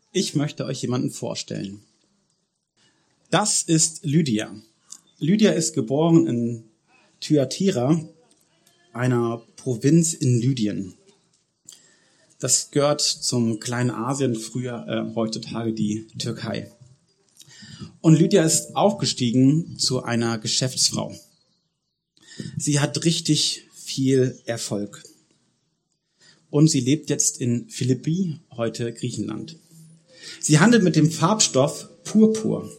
Ich möchte euch jemanden vorstellen. Das ist Lydia. Lydia ist geboren in Thyatira, einer Provinz in Lydien. Das gehört zum kleinen Asien, heutzutage die Türkei. Und Lydia ist aufgestiegen zu einer Geschäftsfrau. Sie hat richtig viel Erfolg. Und sie lebt jetzt in Philippi, heute Griechenland. Sie handelt mit dem Farbstoff Purpur.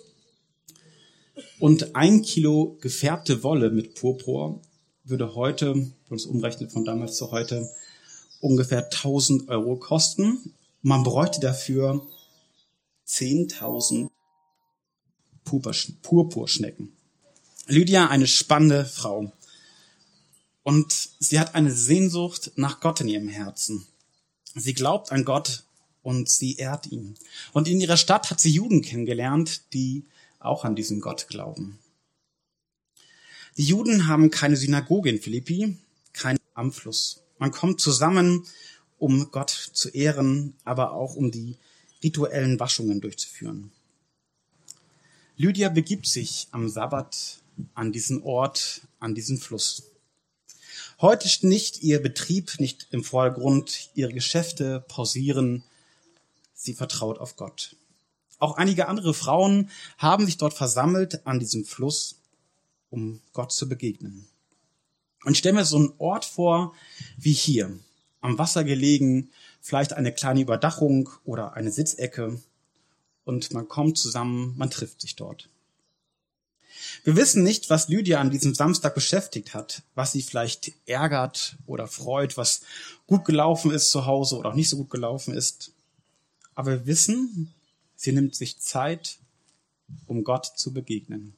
Und 1 Kilo gefärbte Wolle mit Purpur würde heute, wenn man es umrechnet von damals zu heute, ungefähr 1.000 Euro kosten. Man bräuchte dafür 10.000 Purpurschnecken. Lydia, eine spannende Frau. Und sie hat eine Sehnsucht nach Gott in ihrem Herzen. Sie glaubt an Gott und sie ehrt ihn. Und in ihrer Stadt hat sie Juden kennengelernt, die auch an diesen Gott glauben. Die Juden haben keine Synagoge in Philippi, keinen am Fluss. Man kommt zusammen, um Gott zu ehren, aber auch um die rituellen Waschungen durchzuführen. Lydia begibt sich am Sabbat an diesen Ort, an diesen Fluss. Heute steht nicht ihr Betrieb, nicht im Vordergrund, ihre Geschäfte pausieren. Sie vertraut auf Gott. Auch einige andere Frauen haben sich dort versammelt an diesem Fluss, um Gott zu begegnen. Und ich stelle mir so einen Ort vor wie hier, am Wasser gelegen, vielleicht eine kleine Überdachung oder eine Sitzecke. Und man kommt zusammen, man trifft sich dort. Wir wissen nicht, was Lydia an diesem Samstag beschäftigt hat, was sie vielleicht ärgert oder freut, was gut gelaufen ist zu Hause oder auch nicht so gut gelaufen ist. Aber wir wissen, sie nimmt sich Zeit, um Gott zu begegnen.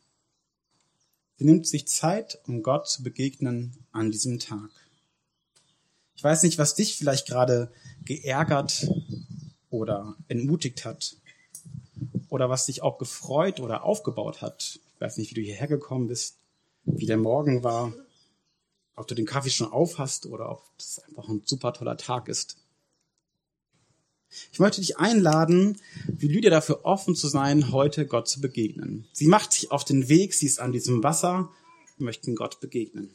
Sie nimmt sich Zeit, um Gott zu begegnen an diesem Tag. Ich weiß nicht, was dich vielleicht gerade geärgert oder entmutigt hat oder was dich auch gefreut oder aufgebaut hat. Ich weiß nicht, wie du hierher gekommen bist, wie der Morgen war, ob du den Kaffee schon auf hast oder ob das einfach ein super toller Tag ist. Ich möchte dich einladen, wie Lydia dafür offen zu sein, heute Gott zu begegnen. Sie macht sich auf den Weg, sie ist an diesem Wasser, möchten Gott begegnen.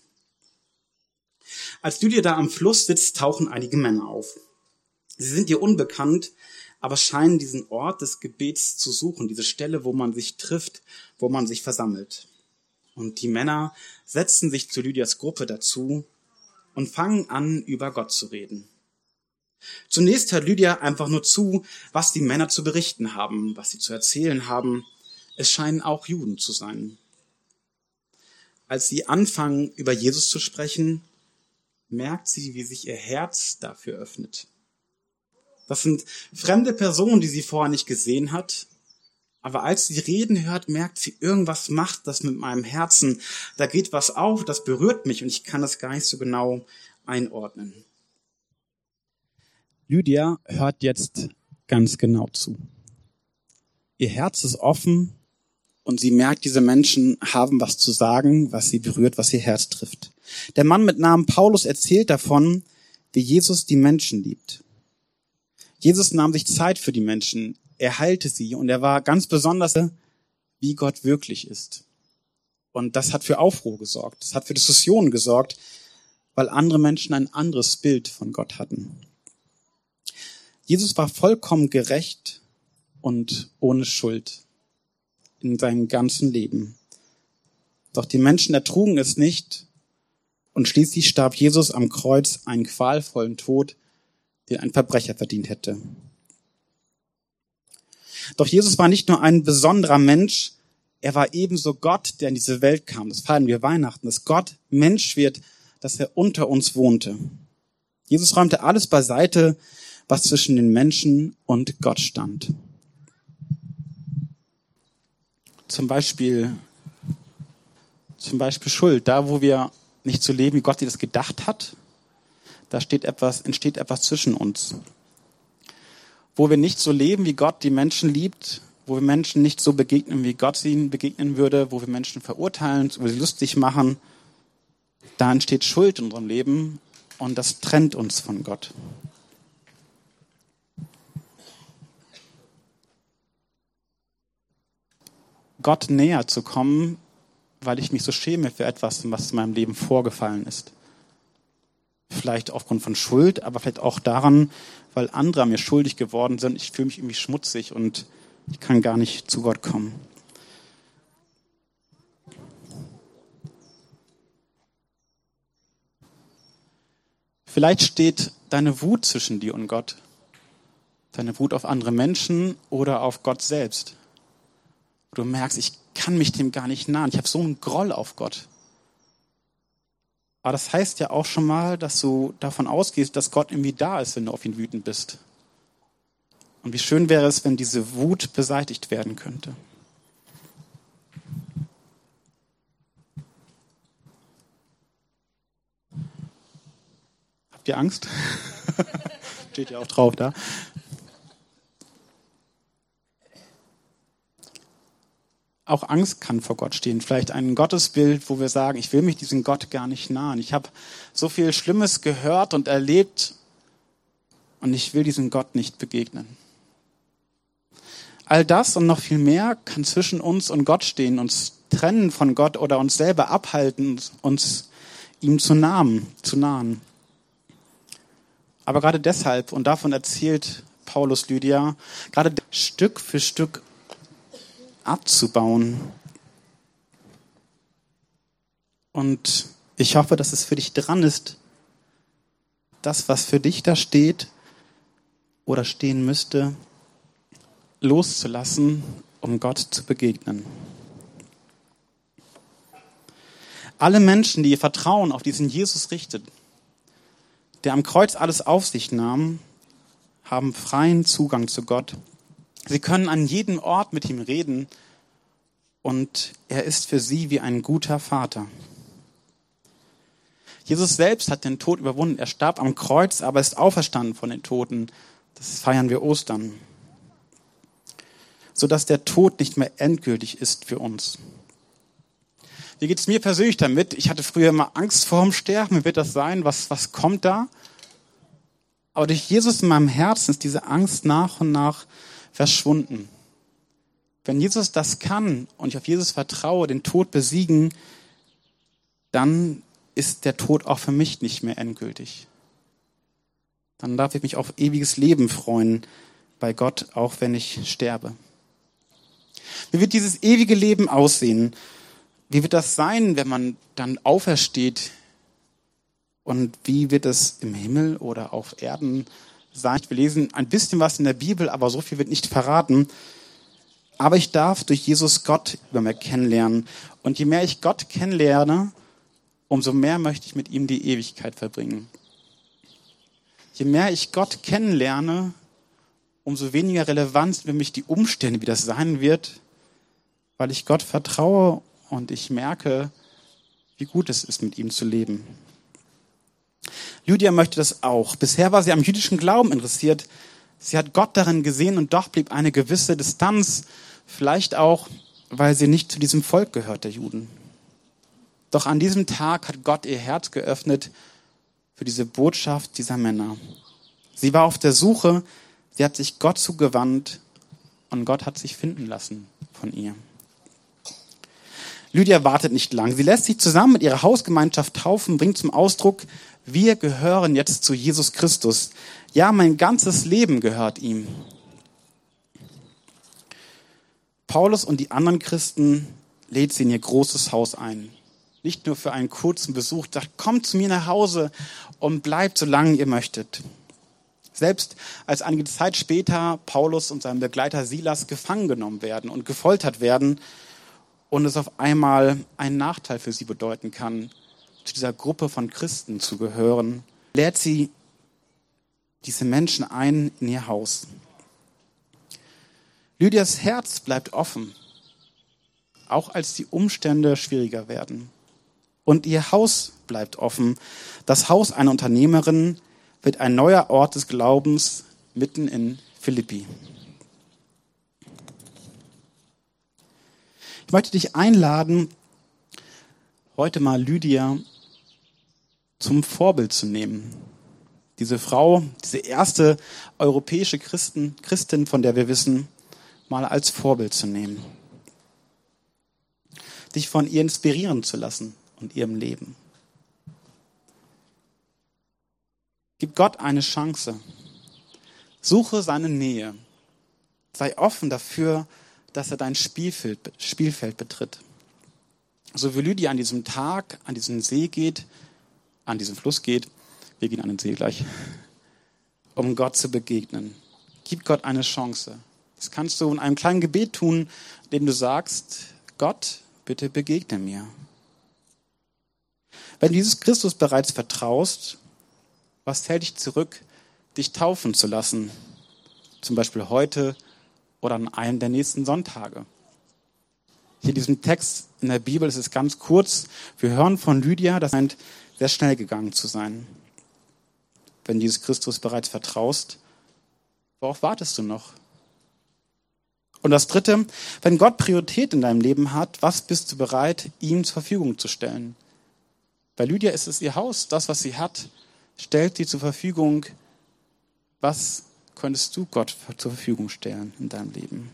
Als Lydia da am Fluss sitzt, tauchen einige Männer auf. Sie sind ihr unbekannt, aber scheinen diesen Ort des Gebets zu suchen, diese Stelle, wo man sich trifft, wo man sich versammelt. Und die Männer setzen sich zu Lydias Gruppe dazu und fangen an, über Gott zu reden. Zunächst hört Lydia einfach nur zu, was die Männer zu berichten haben, was sie zu erzählen haben. Es scheinen auch Juden zu sein. Als sie anfangen, über Jesus zu sprechen, merkt sie, wie sich ihr Herz dafür öffnet. Das sind fremde Personen, die sie vorher nicht gesehen hat. Aber als sie reden hört, merkt sie, irgendwas macht das mit meinem Herzen. Da geht was auf, das berührt mich und ich kann das gar nicht so genau einordnen. Lydia hört jetzt ganz genau zu. Ihr Herz ist offen und sie merkt, diese Menschen haben was zu sagen, was sie berührt, was ihr Herz trifft. Der Mann mit Namen Paulus erzählt davon, wie Jesus die Menschen liebt. Jesus nahm sich Zeit für die Menschen, er heilte sie und er war ganz besonders, wie Gott wirklich ist. Und das hat für Aufruhr gesorgt, das hat für Diskussionen gesorgt, weil andere Menschen ein anderes Bild von Gott hatten. Jesus war vollkommen gerecht und ohne Schuld in seinem ganzen Leben. Doch die Menschen ertrugen es nicht und schließlich starb Jesus am Kreuz einen qualvollen Tod, den ein Verbrecher verdient hätte. Doch Jesus war nicht nur ein besonderer Mensch, er war ebenso Gott, der in diese Welt kam. Das feiern wir Weihnachten, dass Gott Mensch wird, dass er unter uns wohnte. Jesus räumte alles beiseite, was zwischen den Menschen und Gott stand. Zum Beispiel Schuld, da wo wir nicht so leben, wie Gott sich das gedacht hat, da entsteht etwas zwischen uns. Wo wir nicht so leben, wie Gott die Menschen liebt, wo wir Menschen nicht so begegnen, wie Gott ihnen begegnen würde, wo wir Menschen verurteilen, wo sie lustig machen, da entsteht Schuld in unserem Leben und das trennt uns von Gott. Gott näher zu kommen, weil ich mich so schäme für etwas, was in meinem Leben vorgefallen ist. Vielleicht aufgrund von Schuld, aber vielleicht auch daran, weil andere mir schuldig geworden sind. Ich fühle mich irgendwie schmutzig und ich kann gar nicht zu Gott kommen. Vielleicht steht deine Wut zwischen dir und Gott. Deine Wut auf andere Menschen oder auf Gott selbst. Du merkst, ich kann mich dem gar nicht nahen. Ich habe so einen Groll auf Gott. Aber das heißt ja auch schon mal, dass du davon ausgehst, dass Gott irgendwie da ist, wenn du auf ihn wütend bist. Und wie schön wäre es, wenn diese Wut beseitigt werden könnte. Habt ihr Angst? Steht ja auch drauf da. Auch Angst kann vor Gott stehen. Vielleicht ein Gottesbild, wo wir sagen, ich will mich diesem Gott gar nicht nahen. Ich habe so viel Schlimmes gehört und erlebt und ich will diesem Gott nicht begegnen. All das und noch viel mehr kann zwischen uns und Gott stehen, uns trennen von Gott oder uns selber abhalten, uns ihm zu nahen. Aber gerade deshalb, und davon erzählt Paulus Lydia, gerade Stück für Stück abzubauen. Und ich hoffe, dass es für dich dran ist, das, was für dich da steht oder stehen müsste, loszulassen, um Gott zu begegnen. Alle Menschen, die ihr Vertrauen auf diesen Jesus richten, der am Kreuz alles auf sich nahm, haben freien Zugang zu Gott. Sie können an jedem Ort mit ihm reden und er ist für sie wie ein guter Vater. Jesus selbst hat den Tod überwunden. Er starb am Kreuz, aber ist auferstanden von den Toten. Das feiern wir Ostern. Sodass der Tod nicht mehr endgültig ist für uns. Wie geht es mir persönlich damit? Ich hatte früher immer Angst vor dem Sterben. Wie wird das sein? Was kommt da? Aber durch Jesus in meinem Herzen ist diese Angst nach und nach verschwunden. Wenn Jesus das kann und ich auf Jesus vertraue, den Tod besiegen, dann ist der Tod auch für mich nicht mehr endgültig. Dann darf ich mich auf ewiges Leben freuen bei Gott, auch wenn ich sterbe. Wie wird dieses ewige Leben aussehen? Wie wird das sein, wenn man dann aufersteht? Und wie wird es im Himmel oder auf Erden sein? Wir lesen ein bisschen was in der Bibel, aber so viel wird nicht verraten. Aber ich darf durch Jesus Gott über mir kennenlernen. Und je mehr ich Gott kennenlerne, umso mehr möchte ich mit ihm die Ewigkeit verbringen. Je mehr ich Gott kennenlerne, umso weniger relevant sind für mich die Umstände, wie das sein wird, weil ich Gott vertraue und ich merke, wie gut es ist, mit ihm zu leben. Lydia möchte das auch. Bisher war sie am jüdischen Glauben interessiert. Sie hat Gott darin gesehen und doch blieb eine gewisse Distanz. Vielleicht auch, weil sie nicht zu diesem Volk gehört, der Juden. Doch an diesem Tag hat Gott ihr Herz geöffnet für diese Botschaft dieser Männer. Sie war auf der Suche, sie hat sich Gott zugewandt und Gott hat sich finden lassen von ihr. Lydia wartet nicht lang. Sie lässt sich zusammen mit ihrer Hausgemeinschaft taufen, bringt zum Ausdruck, wir gehören jetzt zu Jesus Christus. Ja, mein ganzes Leben gehört ihm. Paulus und die anderen Christen lädt sie in ihr großes Haus ein. Nicht nur für einen kurzen Besuch, sagt, kommt zu mir nach Hause und bleibt, solange ihr möchtet. Selbst als einige Zeit später Paulus und sein Begleiter Silas gefangen genommen werden und gefoltert werden und es auf einmal einen Nachteil für sie bedeuten kann, zu dieser Gruppe von Christen zu gehören, lädt sie diese Menschen ein in ihr Haus. Lydias Herz bleibt offen, auch als die Umstände schwieriger werden. Und ihr Haus bleibt offen. Das Haus einer Unternehmerin wird ein neuer Ort des Glaubens mitten in Philippi. Ich möchte dich einladen, heute mal Lydia zum Vorbild zu nehmen. Diese Frau, diese erste europäische Christin, von der wir wissen, mal als Vorbild zu nehmen. dich von ihr inspirieren zu lassen und ihrem Leben. Gib Gott eine Chance. Suche seine Nähe. Sei offen dafür, dass er dein Spielfeld betritt. So wie Lydia an diesem Tag an diesen See geht, an diesen Fluss geht, wir gehen an den See gleich, um Gott zu begegnen. Gib Gott eine Chance. Das kannst du in einem kleinen Gebet tun, indem du sagst, Gott, bitte begegne mir. Wenn du Jesus Christus bereits vertraust, was hält dich zurück, dich taufen zu lassen? Zum Beispiel heute oder an einem der nächsten Sonntage. Hier in diesem Text in der Bibel ist es ganz kurz. Wir hören von Lydia, das scheint sehr schnell gegangen zu sein. Wenn du Jesus Christus bereits vertraust, worauf wartest du noch? Und das Dritte, wenn Gott Priorität in deinem Leben hat, was bist du bereit, ihm zur Verfügung zu stellen? Bei Lydia ist es ihr Haus, das, was sie hat, stellt sie zur Verfügung. Was könntest du Gott zur Verfügung stellen in deinem Leben?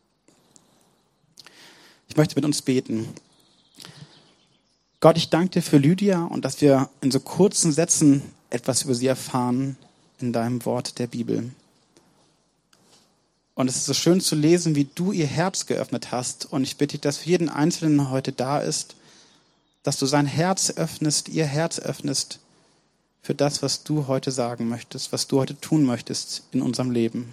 Ich möchte mit uns beten. Gott, ich danke dir für Lydia und dass wir in so kurzen Sätzen etwas über sie erfahren in deinem Wort der Bibel. Und es ist so schön zu lesen, wie du ihr Herz geöffnet hast. Und ich bitte dich, dass für jeden Einzelnen der heute da ist, dass du sein Herz öffnest, ihr Herz öffnest für das, was du heute sagen möchtest, was du heute tun möchtest in unserem Leben.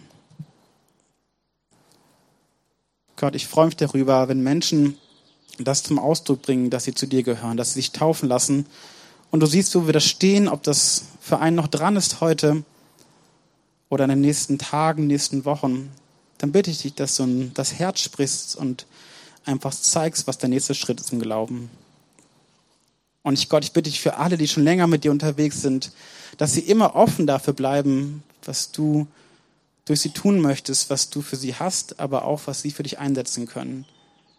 Gott, ich freue mich darüber, wenn Menschen das zum Ausdruck bringen, dass sie zu dir gehören, dass sie sich taufen lassen. Und du siehst, wo wir da stehen, ob das für einen noch dran ist heute oder in den nächsten Tagen, nächsten Wochen. Dann bitte ich dich, dass du das Herz sprichst und einfach zeigst, was der nächste Schritt ist im Glauben. Und Gott, ich bitte dich für alle, die schon länger mit dir unterwegs sind, dass sie immer offen dafür bleiben, was du durch sie tun möchtest, was du für sie hast, aber auch, was sie für dich einsetzen können.